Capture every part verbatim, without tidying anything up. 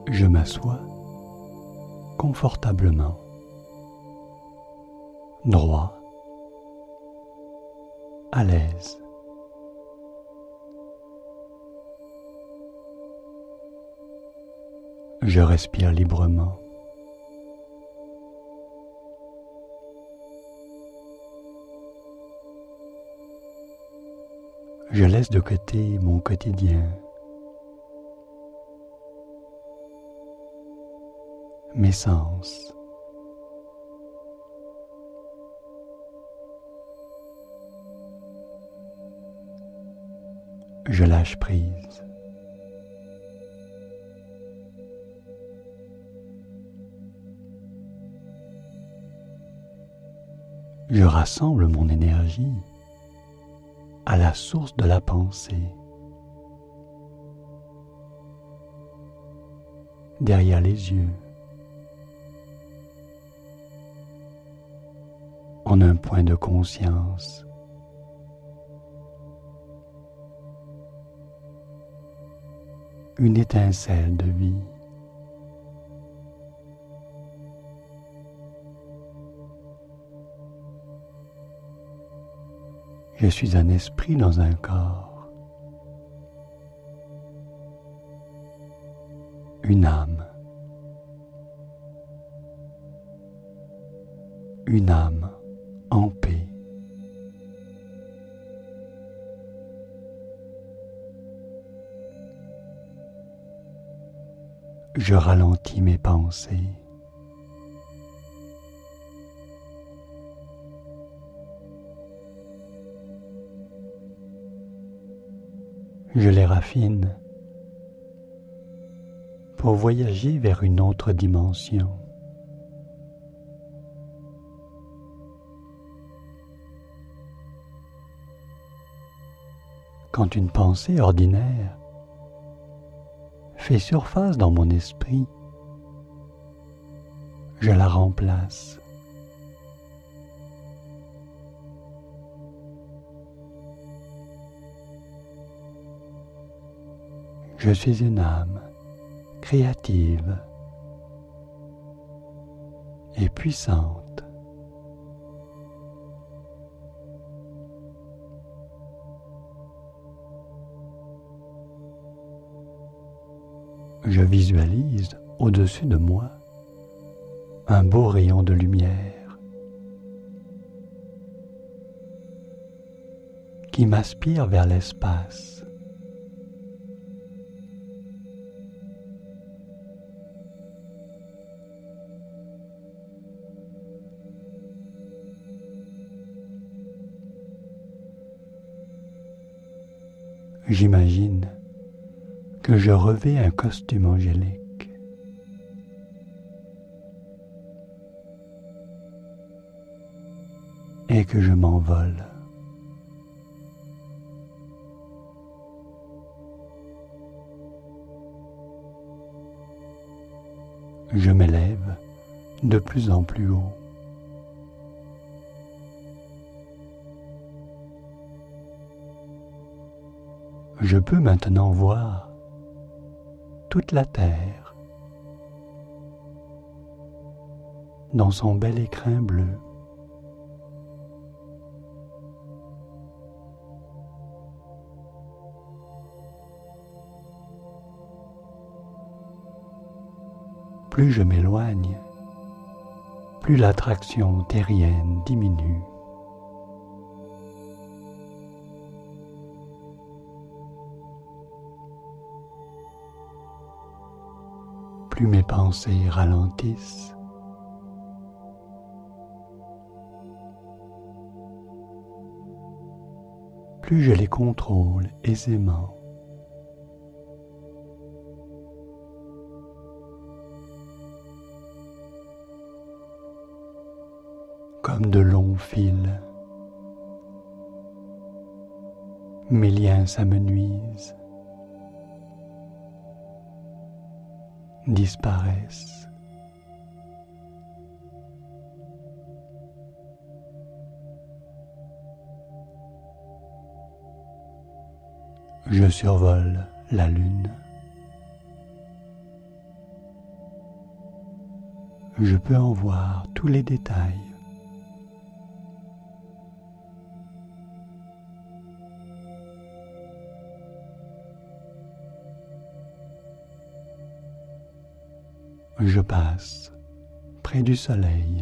Je m'assois confortablement, droit, à l'aise. Je respire librement. Je laisse de côté mon quotidien, mes sens. Je lâche prise. Je rassemble mon énergie à la source de la pensée, derrière les yeux, en un point de conscience. Une étincelle de vie. Je suis un esprit dans un corps, une âme, une âme en paix. Je ralentis mes pensées. Je les raffine pour voyager vers une autre dimension. Quand une pensée ordinaire fait surface dans mon esprit, je la remplace. Je suis une âme créative et puissante. Je visualise au-dessus de moi un beau rayon de lumière qui m'aspire vers l'espace. J'imagine que je revais un costume angélique. Et que je m'envole. Je m'élève de plus en plus haut. Je peux maintenant voir toute la terre dans son bel écrin bleu. Plus je m'éloigne, plus l'attraction terrienne diminue. Plus mes pensées ralentissent. Plus je les contrôle aisément. Comme de longs fils, mes liens s'amenuisent, disparaissent. Je survole la lune. je peux en voir tous les détails. Je passe près du soleil.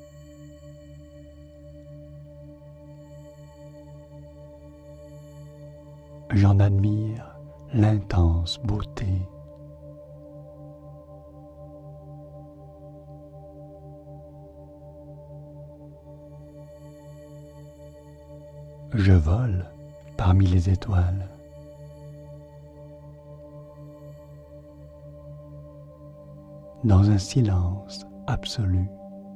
J'en admire l'intense beauté. Je vole parmi les étoiles. Dans un silence absolu.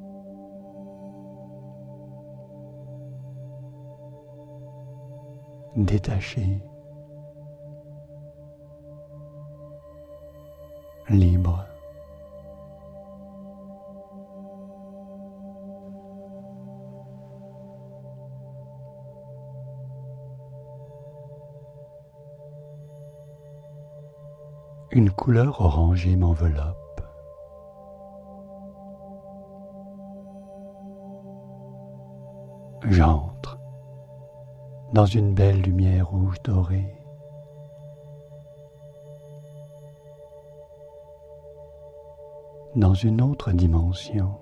Détaché, libre. Une couleur orangée m'enveloppe. J'entre dans une belle lumière rouge dorée. Dans une autre dimension.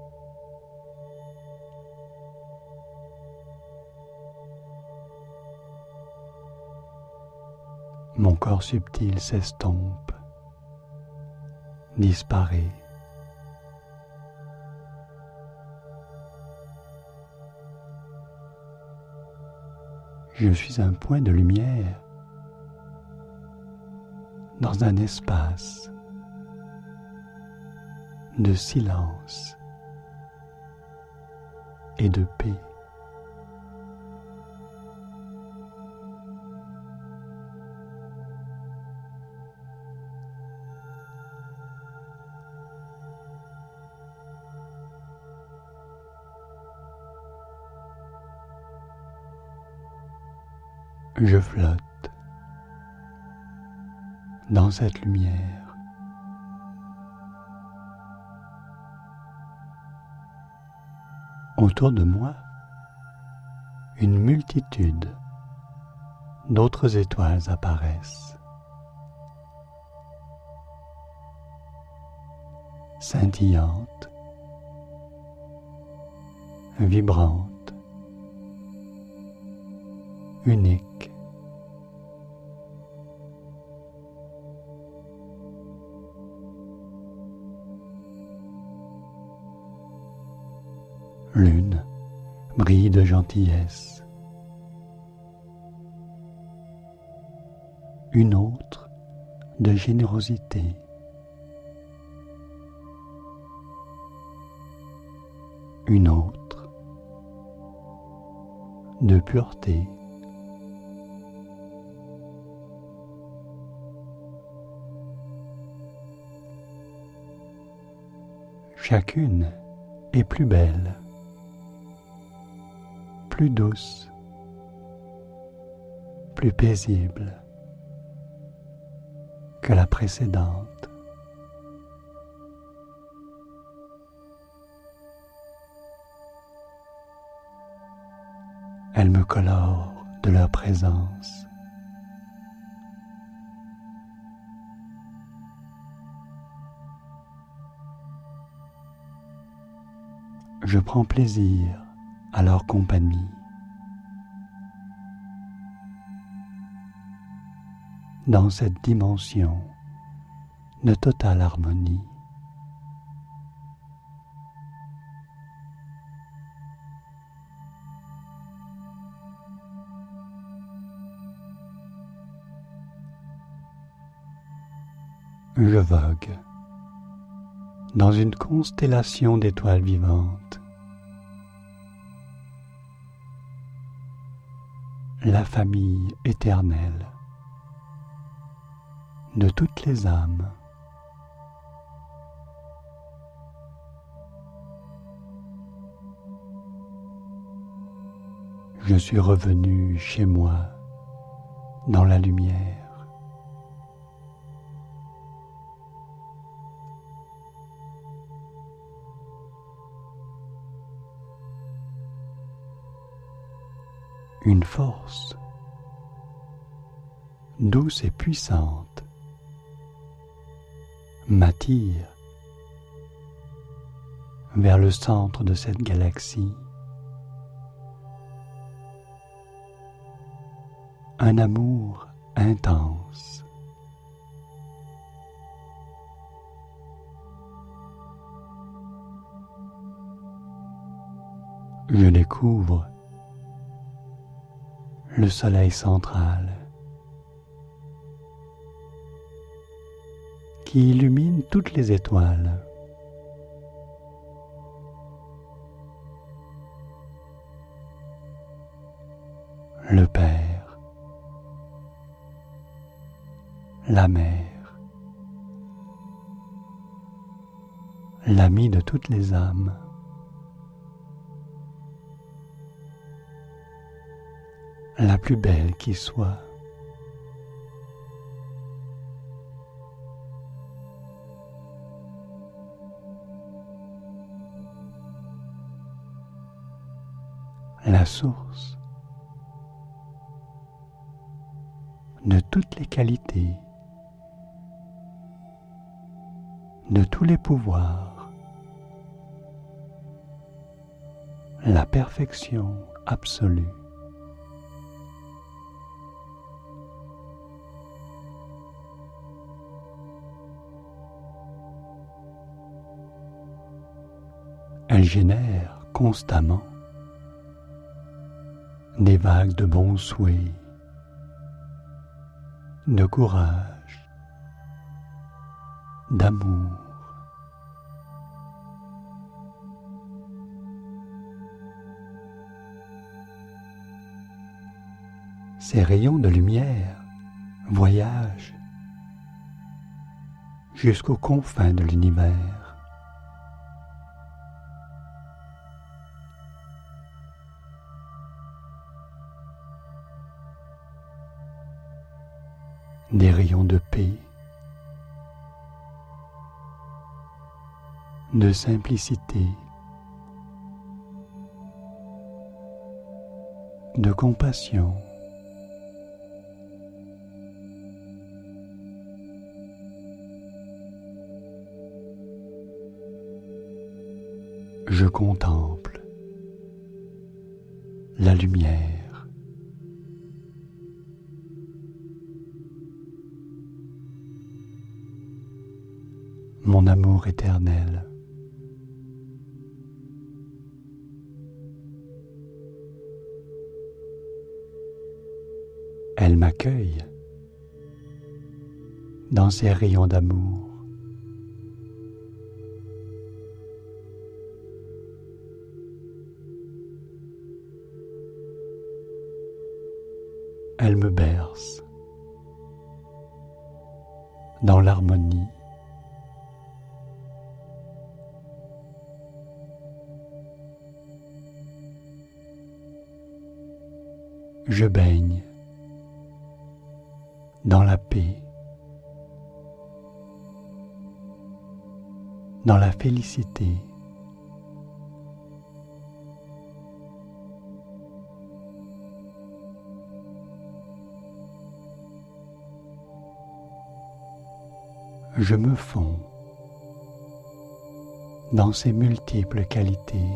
Mon corps subtil s'estompe, disparaît. Je suis un point de lumière dans un espace de silence et de paix. Je flotte dans cette lumière. Autour de moi, une multitude d'autres étoiles apparaissent, scintillantes, vibrantes, uniques. L'une brille de gentillesse, une autre de générosité, une autre de pureté. Chacune est plus belle, plus douce, plus paisible que la précédente. Elles me colorent de leur présence. Je prends plaisir à leur compagnie. Dans cette dimension de totale harmonie. Je vogue dans une constellation d'étoiles vivantes. La famille éternelle de toutes les âmes. Je suis revenu chez moi dans la lumière. une force douce et puissante m'attire vers le centre de cette galaxie. Un amour intense. Je découvre le soleil central qui illumine toutes les étoiles. Le Père, la Mère, l'ami de toutes les âmes. La plus belle qui soit. La source de toutes les qualités, de tous les pouvoirs, la perfection absolue. Elle génère constamment des vagues de bons souhaits, de courage, d'amour. Ces rayons de lumière voyagent jusqu'aux confins de l'univers. Des rayons de paix, de simplicité, de compassion. Je contemple la lumière. Mon amour éternel. Elle m'accueille dans ses rayons d'amour. Elle me berce dans l'harmonie. Je baigne dans la paix, dans la félicité. Je me fonds dans ses multiples qualités.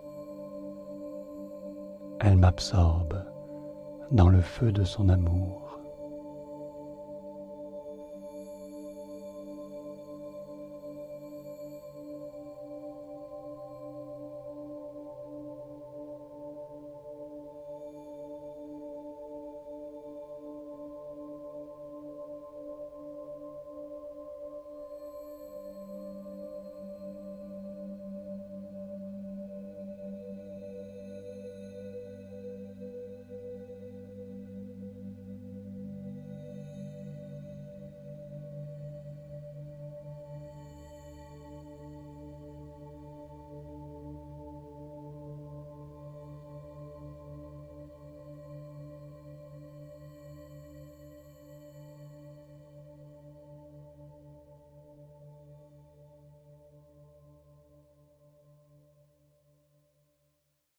Elle m'absorbe dans le feu de son amour.